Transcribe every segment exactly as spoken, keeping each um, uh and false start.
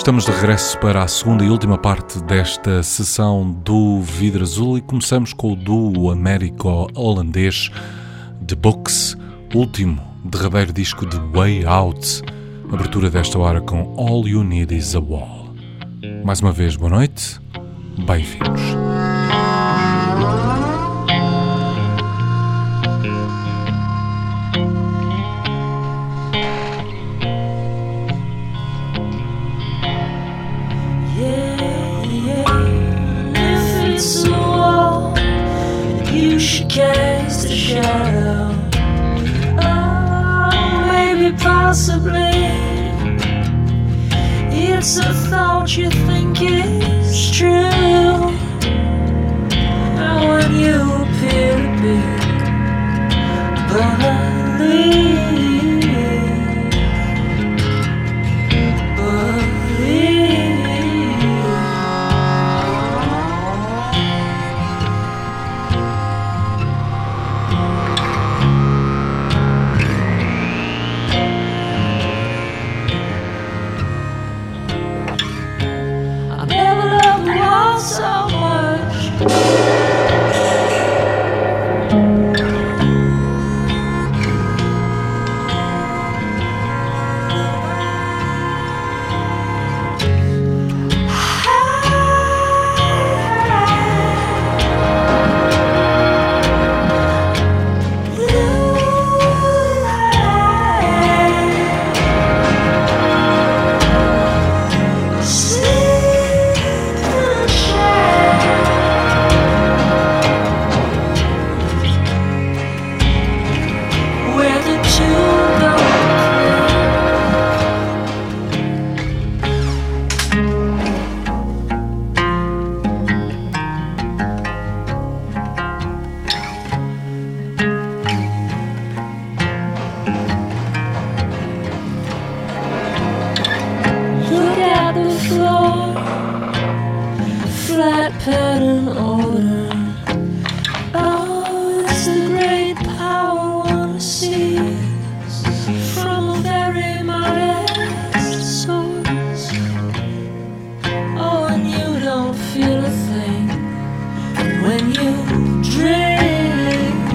Estamos de regresso para a segunda e última parte desta sessão do Vidro Azul e começamos com o duo américo-holandês The Books, último derradeiro disco de Way Out, abertura desta hora com All You Need Is A Wall. Mais uma vez, boa noite, bem-vindos. Cast a shadow. Oh, maybe, possibly, it's a thought you think is true. Now when you appear to be believe, so much. Pattern order. Oh, it's the great power one sees from a very modest source. Oh, and you don't feel a thing when you drink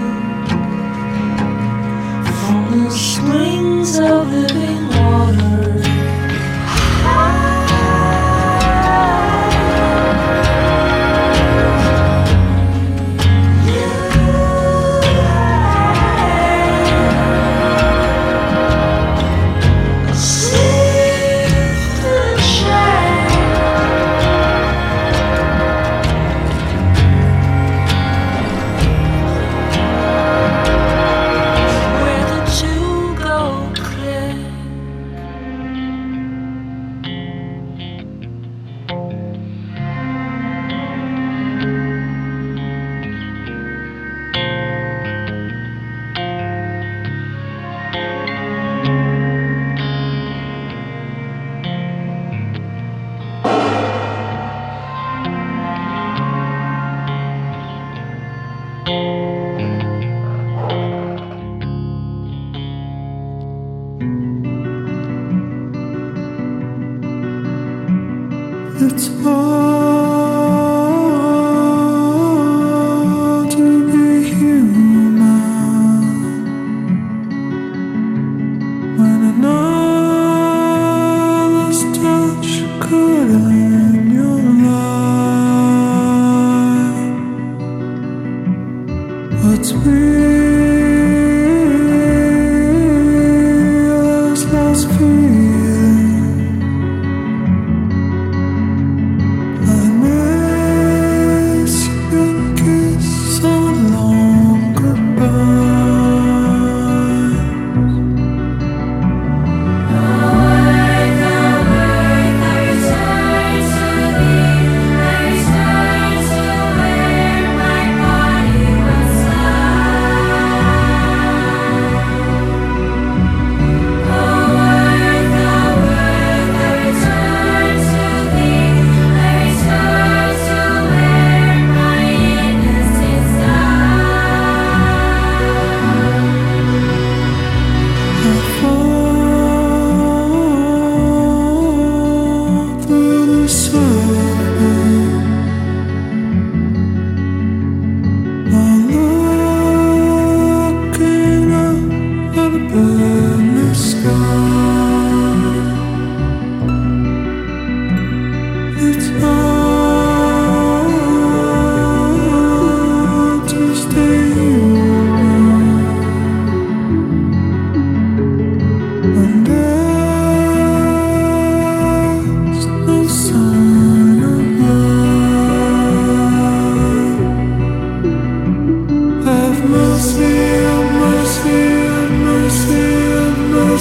from the springs of living water. It's hard to be human when another's touch could end your life. What's real is lost feeling. Bye.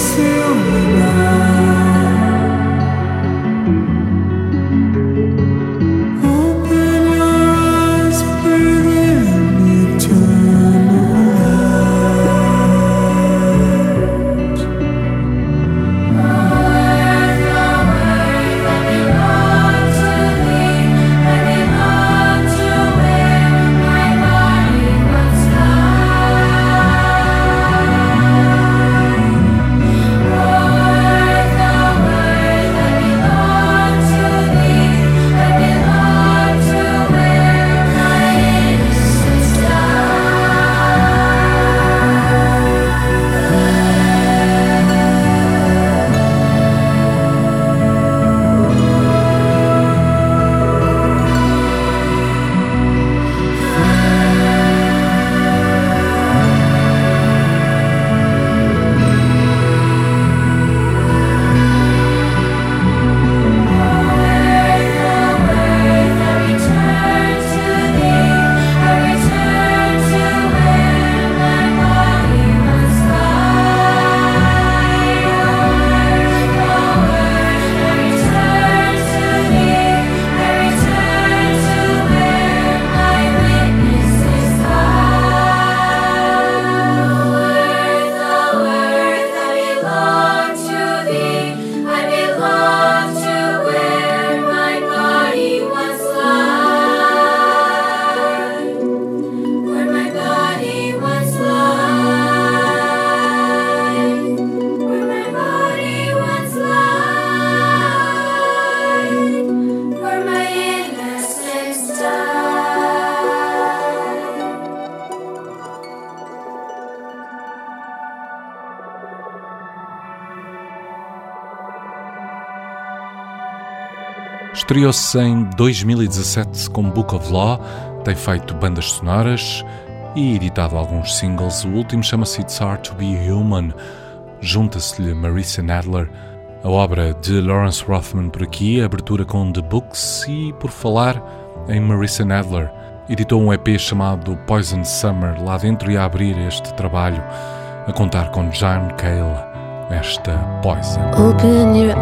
Estreou-se em dois mil e dezassete com Book of Law, tem feito bandas sonoras e editado alguns singles. O último chama-se It's Hard to Be Human. Junta-se-lhe Marissa Nadler, a obra de Lawrence Rothman por aqui, a abertura com The Books. E por falar em Marissa Nadler, editou um E P chamado Poison Summer, lá dentro e a abrir este trabalho, a contar com John Cale, esta Poison. Open your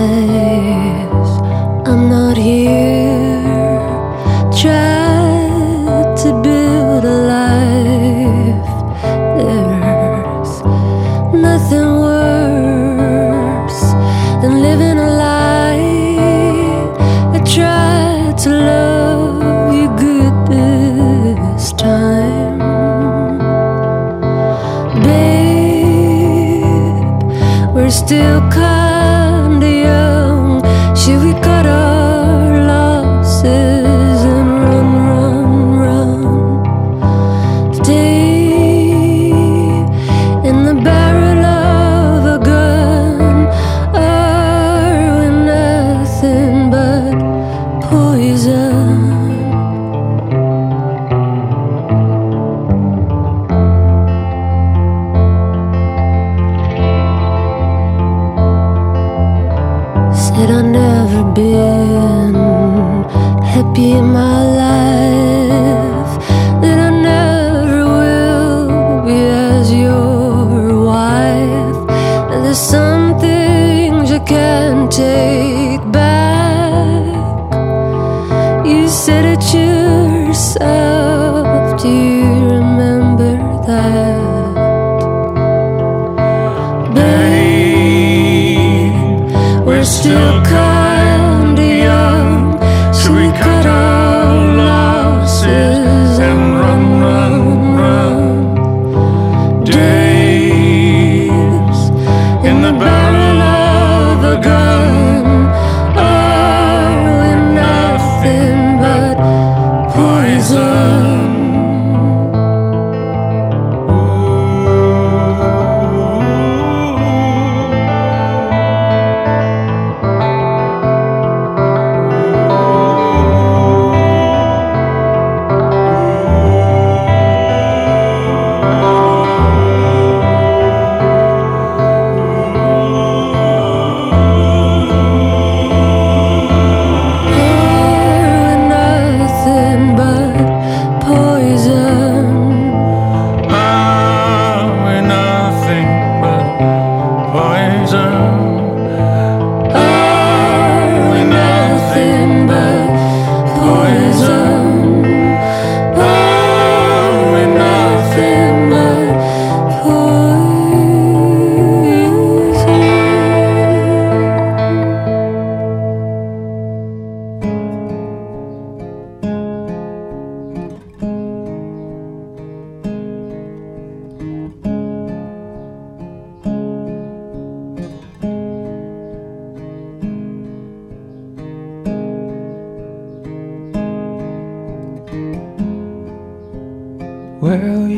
eyes, I'm not here. Try to build a life. There's nothing worse than living a lie. I tried to love you good this time, babe. We're still kinda young. Should we cut our losses and run, run, run? Stay in the barrel of a gun. Are we nothing but poison? Said I've never been happy in my life, that I never will be as your wife. And there's some things you can't take back. You said it yourself, do you remember that? Babe, we're still kinda young. Should we cut our losses and run, run, run? Days in the barrel of a gun. Are we nothing but poison?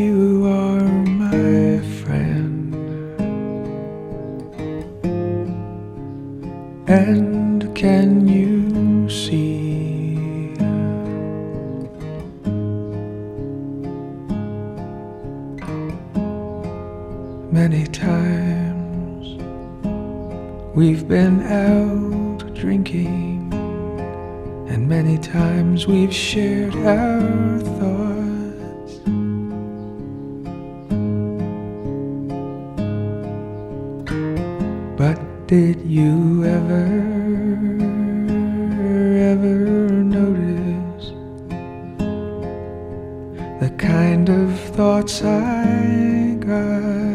you are my friend, and can you see many times we've been out drinking, and many times we've shared our thoughts. But did you ever, ever notice the kind of thoughts I got?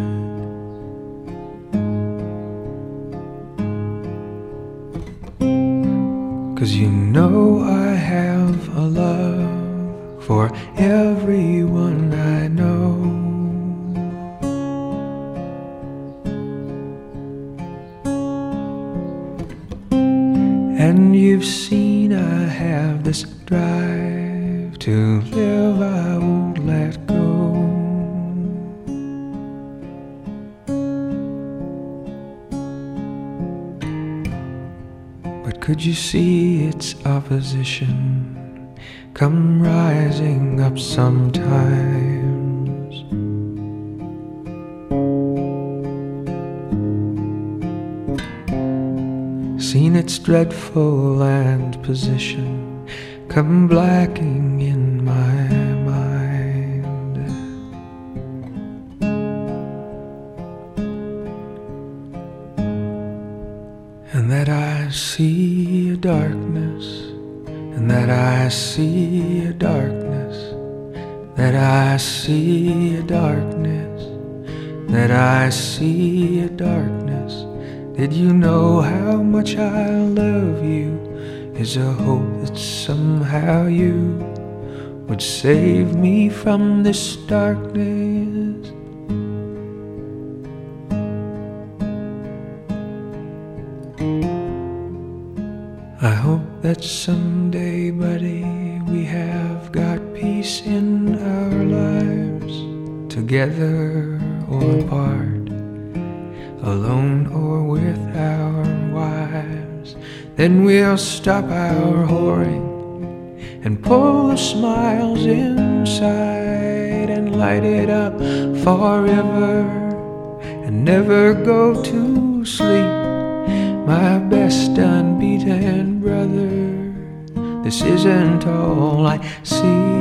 'Cause you know I have a love for everyone I know, and you've seen I have this drive to live I won't let go. Could you see its opposition come rising up sometimes? Seen its dreadful land position come blacking in my mind, and that I see a darkness, and that I see a darkness, that I see a darkness, that I see a darkness. Did you know how much I love you? Is a hope that somehow you would save me from this darkness. I hope that someday, buddy, we have got peace in our lives, together or apart, alone or with our wives. Then we'll stop our whoring and pull the smiles inside and light it up forever and never go to sleep. My best unbeaten brother, this isn't all I see.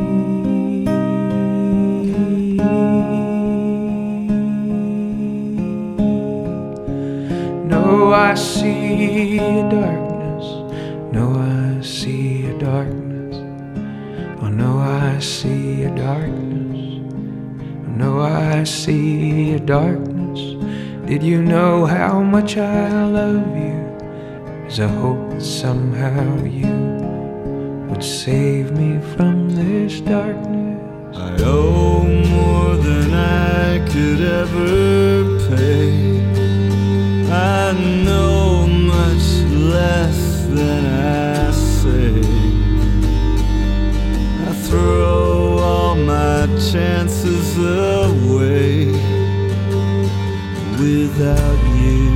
No, I see a darkness. No, I see a darkness. Oh, no, I see a darkness. Oh, no, I see a darkness. Did you know how much I love you? There's a hope that somehow you would save me from this darkness. I owe more than I could ever pay. I know much less than I say. I throw all my chances away. Without you,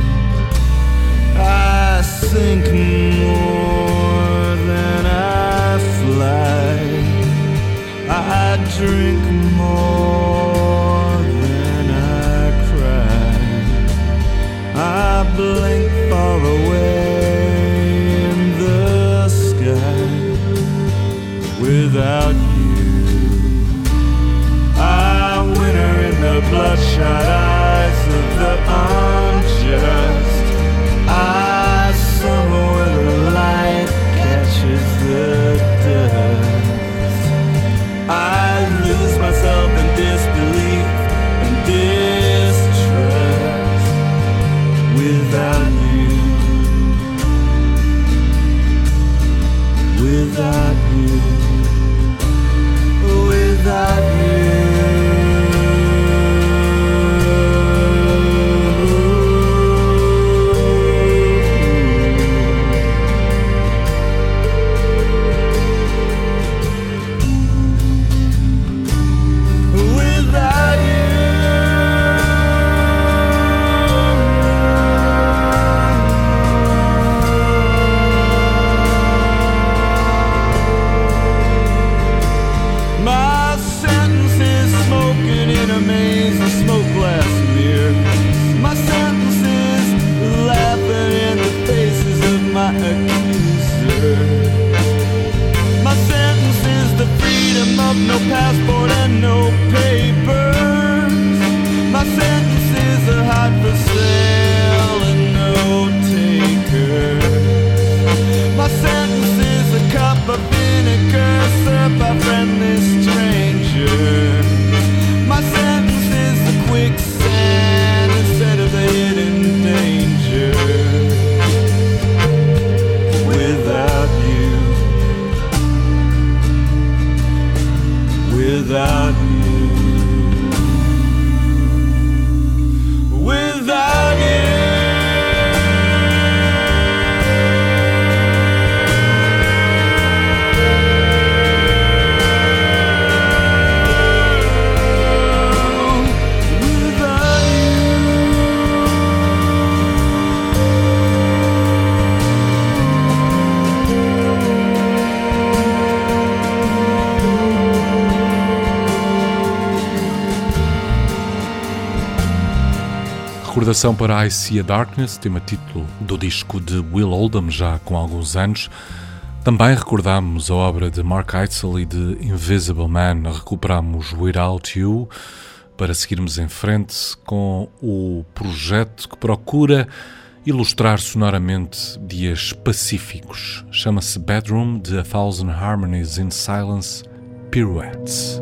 I sink more than I fly. I drink more than I cry. I blink far away in the sky. Without you, I winter in the bloodshot eyes of the unjust. I summer where the light catches the dust. I lose myself in disbelief and distrust. Without you, without you, without you. recordação para I See a Darkness, tema título do disco de Will Oldham, já com alguns anos. Também recordámos a obra de Mark Eitzel e de Invisible Man, recuperámos Without You, para seguirmos em frente com o projeto que procura ilustrar sonoramente dias pacíficos. Chama-se Bedroom, de A Thousand Harmonies in Silence, Pirouettes.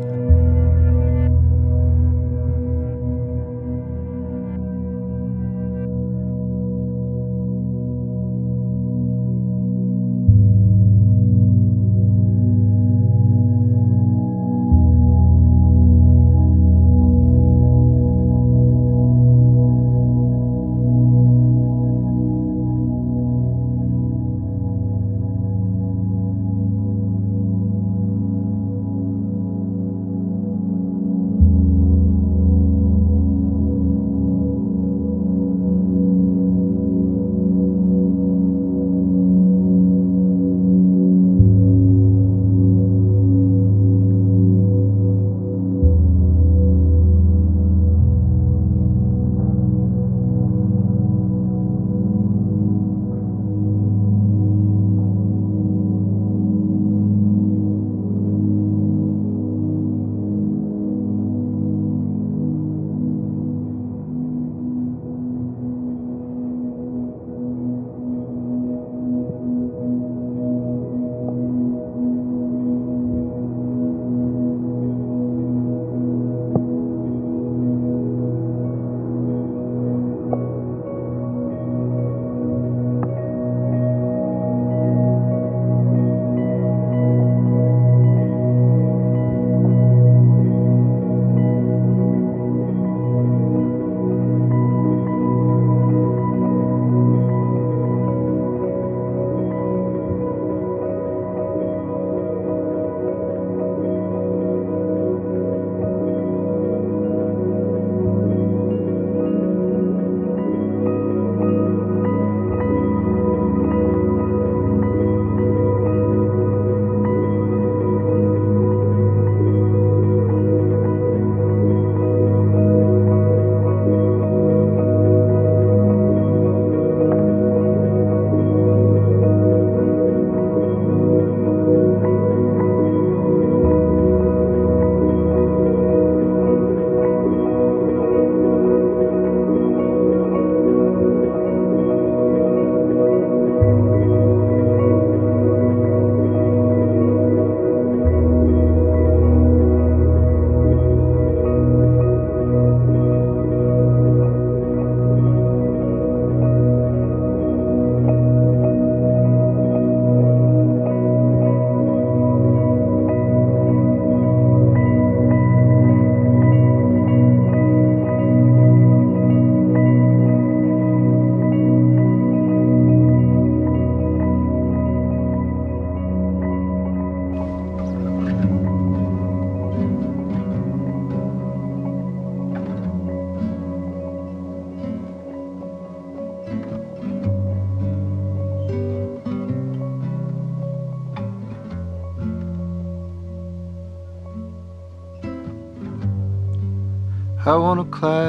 I wanna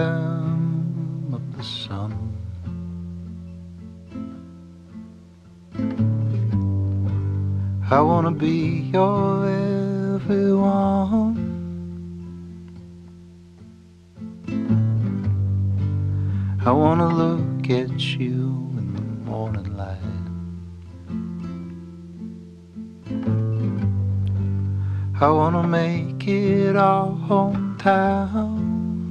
climb up the sun. I wanna be your everyone. I wanna look at you in the morning light. I wanna make it our hometown.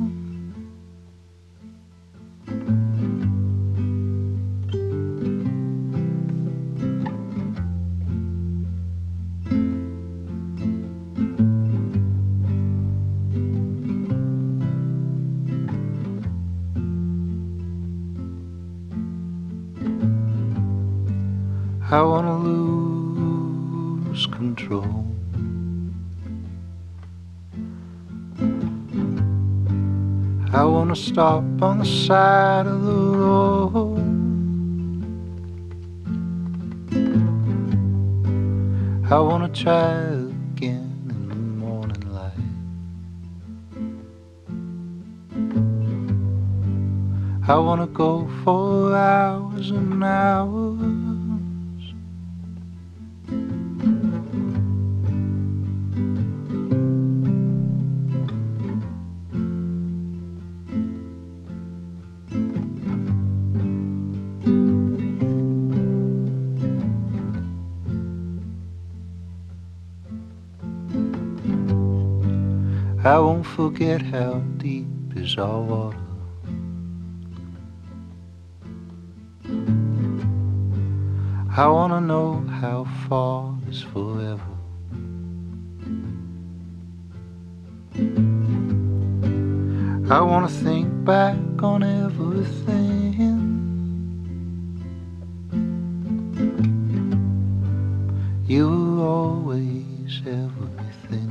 I wanna lose control. I wanna stop on the side of the road. I wanna try again in the morning light. I wanna go for hours and hours. I won't forget how deep is our water. I wanna know how far is forever. I wanna think back on everything. You were always everything.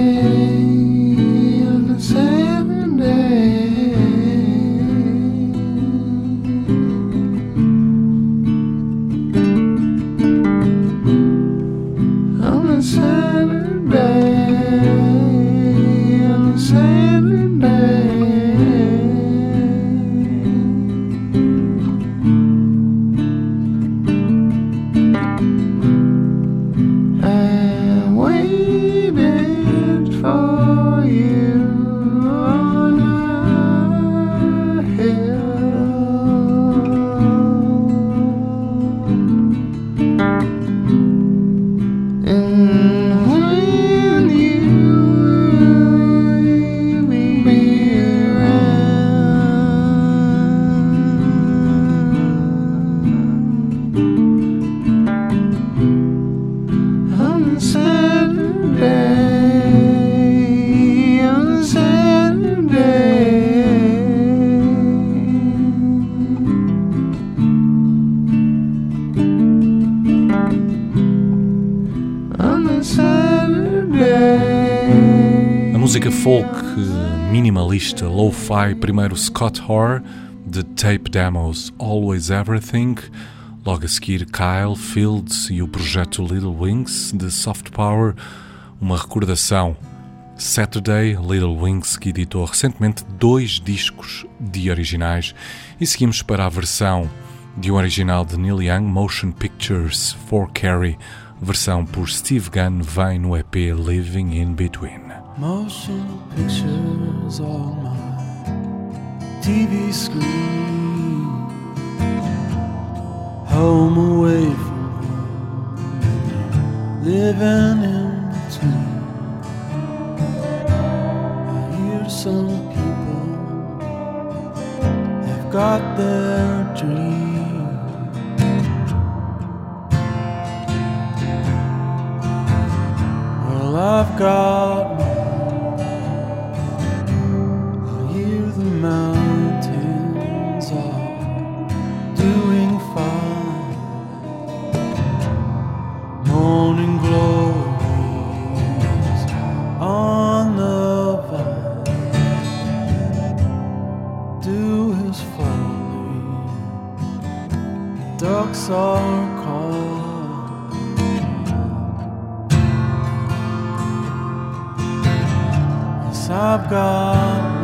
Saturday, on a Saturday. folk minimalista lo-fi, primeiro Scott Hoare, de Tape Demos Always Everything, logo a seguir Kyle Fields e o projeto Little Wings, de Soft Power, uma recordação. Saturday, Little Wings, que editou recentemente dois discos de originais, e seguimos para a versão de um original de Neil Young, Motion Pictures for Carrie, versão por Steve Gunn, vem no E P Living in Between. Motion pictures on my T V screen, home away from home, living in between. I hear some people have got their dream. Well, I've got mine. Mountains are doing fine. Morning glories on the vine. Dew is falling, ducks are calling. Yes, I've got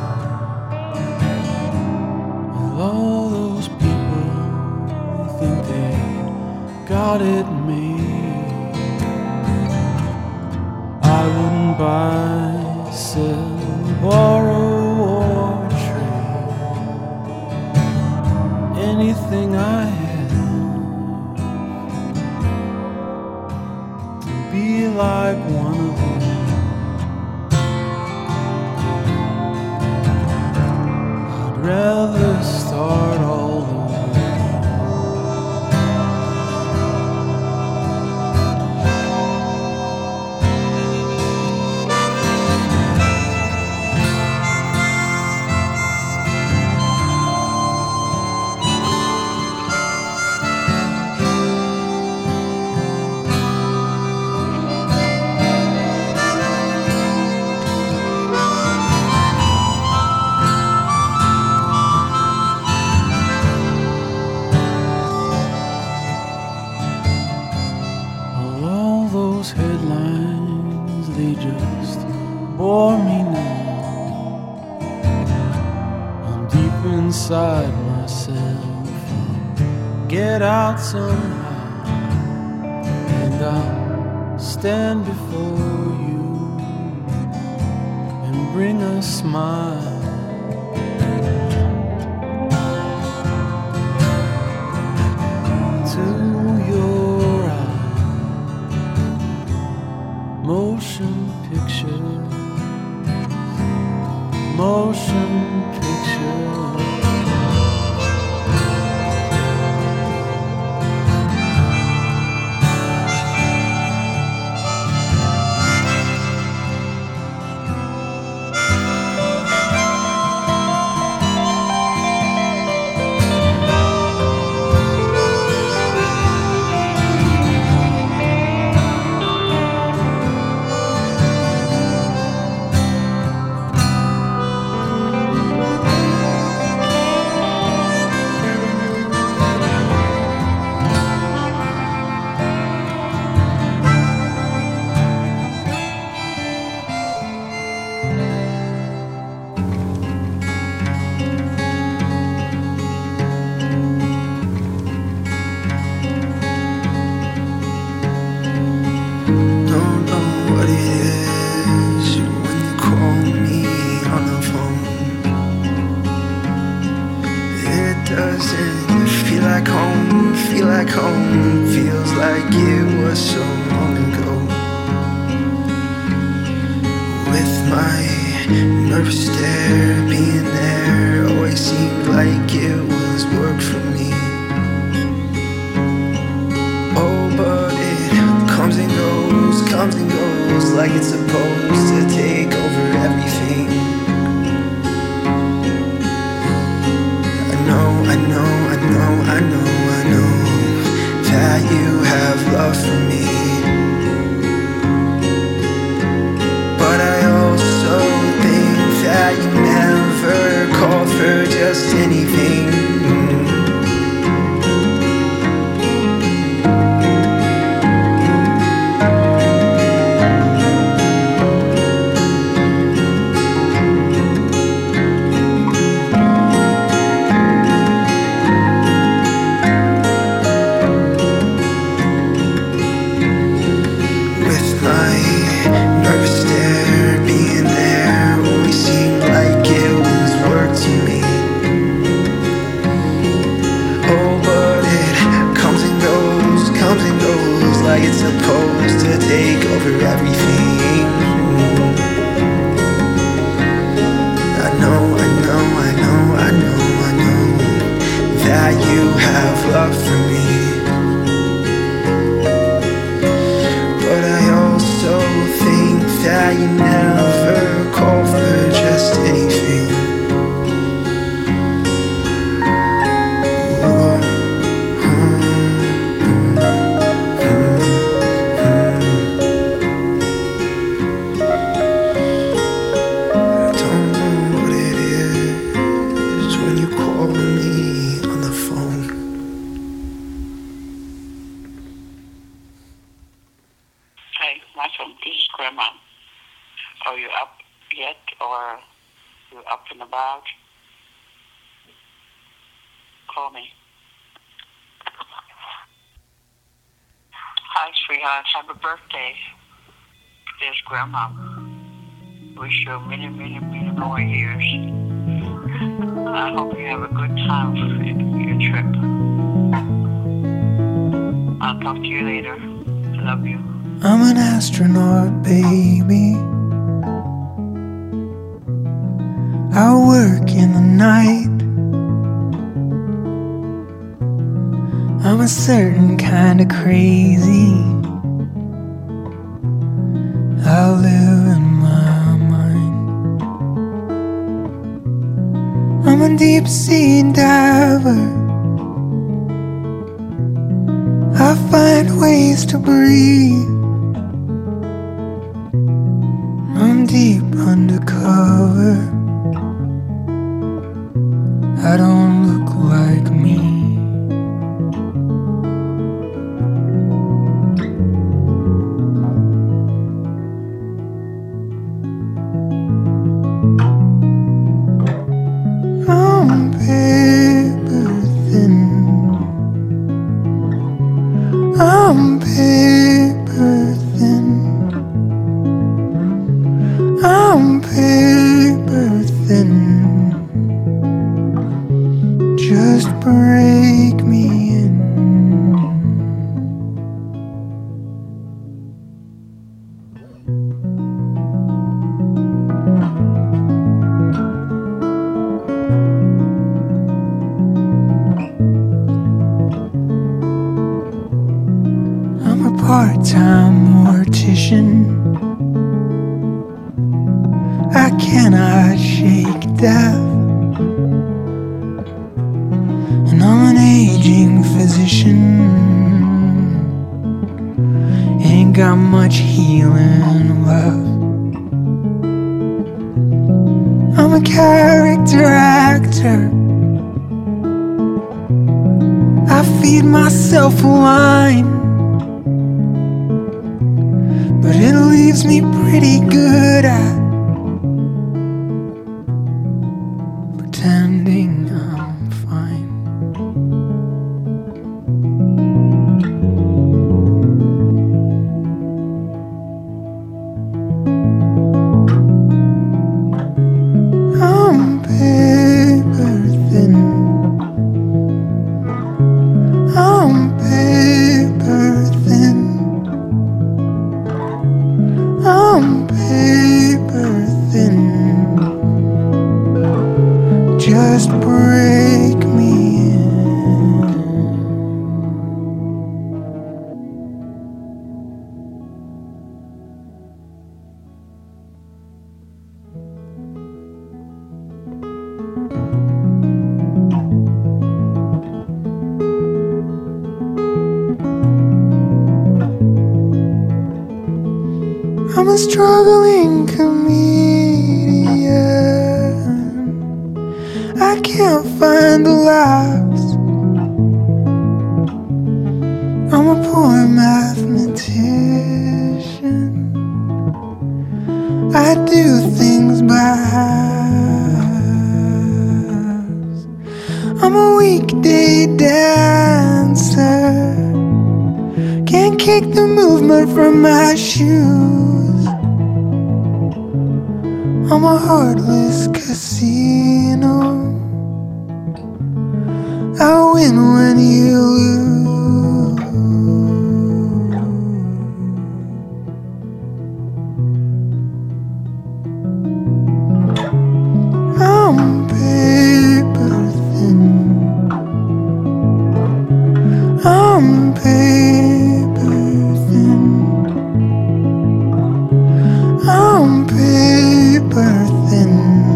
all those people who think they got it made. I wouldn't buy, sell, borrow or trade anything I had to be like one of them. I'd rather start all over. Inside myself, I'll get out somehow, and I'll stand before you and bring a smile. To your eyes, motion picture, motion picture. But I also for just anything. It's supposed to take over everything. I know, I know, I know, I know, I know that you have love for me, but I also think that you never call for just anything. Are you up yet, or you up and about? Call me. Hi, sweetheart. Happy birthday. There's Grandma. Wish you many, many, many more years. I hope you have a good time for your trip. I'll talk to you later. Love you. I'm an astronaut, baby. I work in the night. I'm a certain kind of crazy. I live in my mind. I'm a deep sea diver. I find ways to breathe. I'm deep undercover. I don't look like me. I'm paper thin. I'm paper thin. I'm paper thin. Just break me in. I'm a part-time mortician. I cannot shake death. And I'm an aging physician. Ain't got much healing left. I'm a character actor. I feed myself a line, but it leaves me pretty good at pretending I'm fine. I'm paper thin. I'm paper thin. I'm paper thin. Just break me in. I'm a struggling comedian. I I can't find the laughs. I'm a poor mathematician. I do things by halves. I'm a weekday dancer. Can't kick the movement from my shoes. I'm a heartless casino. I win when you lose. I'm paper thin. I'm paper thin. I'm paper thin.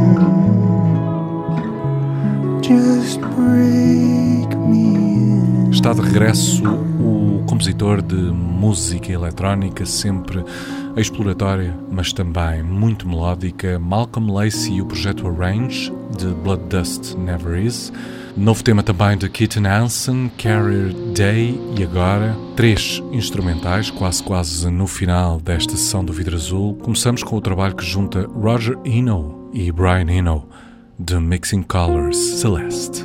Just break me in. Está de regresso o compositor de música eletrónica, sempre exploratória, mas também muito melódica, Malcolm Lacey e o projeto Arrange, de Blood Dust Never Is. Novo tema também de Keaton Hansen, Carrier Day, e agora três instrumentais, quase quase no final desta sessão do Vidro Azul. Começamos com o trabalho que junta Roger Eno e Brian Eno, de Mixing Colors, Celeste.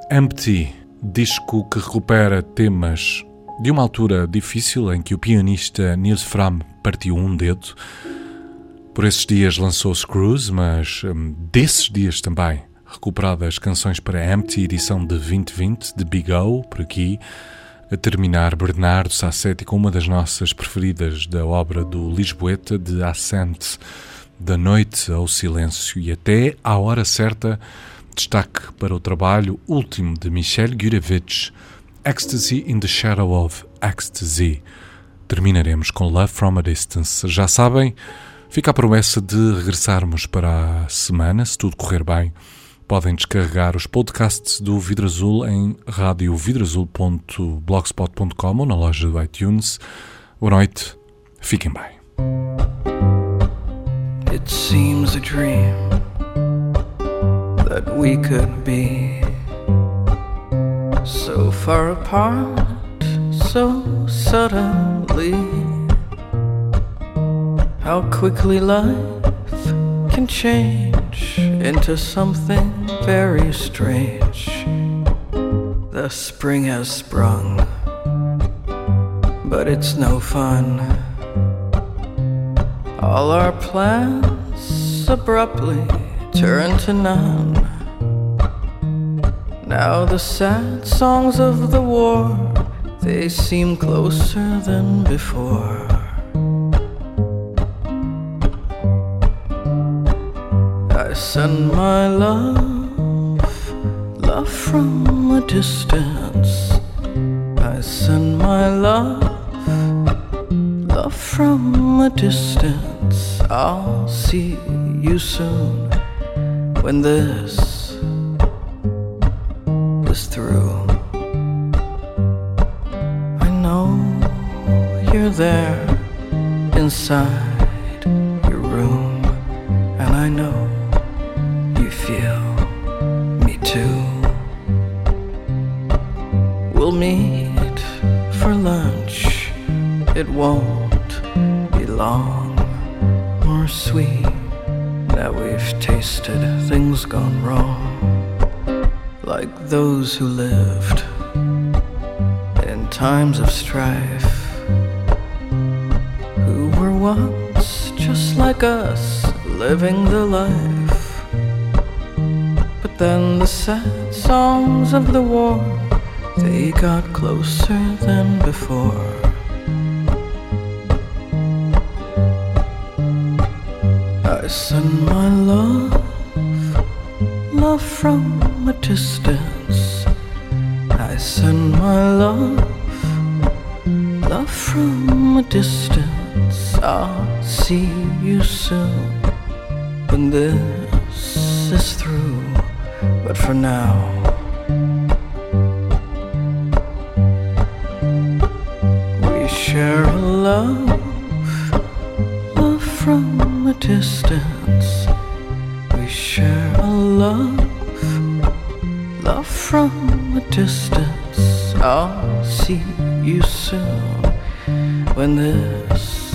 Empty, disco que recupera temas de uma altura difícil em que o pianista Nils Frahm partiu um dedo. Por esses dias lançou Screws, mas um, desses dias também recuperadas canções para Empty, edição de vinte vinte, de Big O, por aqui. A terminar, Bernardo Sassetti com uma das nossas preferidas da obra do Lisboeta, de Ascent, da noite ao silêncio. E até à hora certa, destaque para o trabalho último de Michel Gurevich, Ecstasy in the Shadow of Ecstasy. Terminaremos com Love from a Distance. Já sabem, fica a promessa de regressarmos para a semana, se tudo correr bem. Podem descarregar os podcasts do Vidro Azul em radio vidro azul ponto blogspot ponto com ou na loja do iTunes. Boa noite, fiquem bem. It seems a dream that we could be so far apart, so suddenly. How quickly life can change into something very strange. The spring has sprung, but it's no fun. All our plans abruptly turn to none. Now the sad songs of the war, they seem closer than before. I send my love, love from a distance. I send my love, love from a distance. I'll see you soon when this is through. I know you're there inside your room, and I know you feel me too. We'll meet for lunch. It won't be long or sweet. Now we've tasted things gone wrong, like those who lived in times of strife, who were once just like us, living the life. But then the sad songs of the war, they got closer than before. I send my love, love from a distance. I send my love, love from a distance. I'll see you soon when this is through. But for now, we share a love, love from a distance. We share a love, love from a distance. I'll see you soon when this